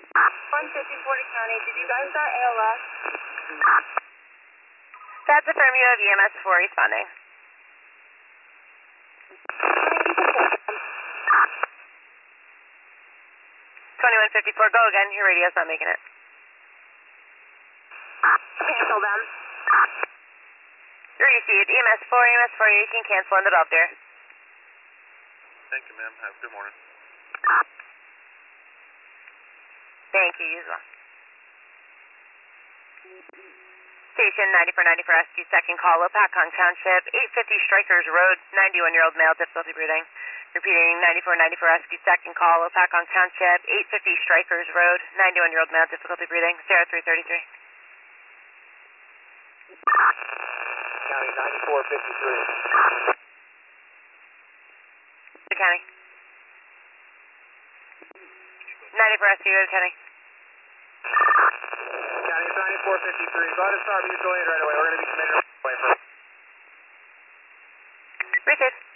154 to County. Did you guys start ALS? That's affirm. You have EMS 4 responding. 2154, go again. Your radio's not making it. Cancel them. Received. EMS 4, you can cancel in the belt there. Thank you, ma'am. Have a good morning. Thank you, you as well. Station 9494 Rescue, second call, Opakong Township, 850 Strikers Road, 91-year-old male, difficulty breathing. Repeating, 9494 Rescue, second call, Opakong Township, 850 Strikers Road, 91-year-old male, difficulty breathing, 0333. County 9453. The county. 94 Rescue, County. County, it's 9453. Go ahead and start mutual aid right away. We're going to be committed right away. Received.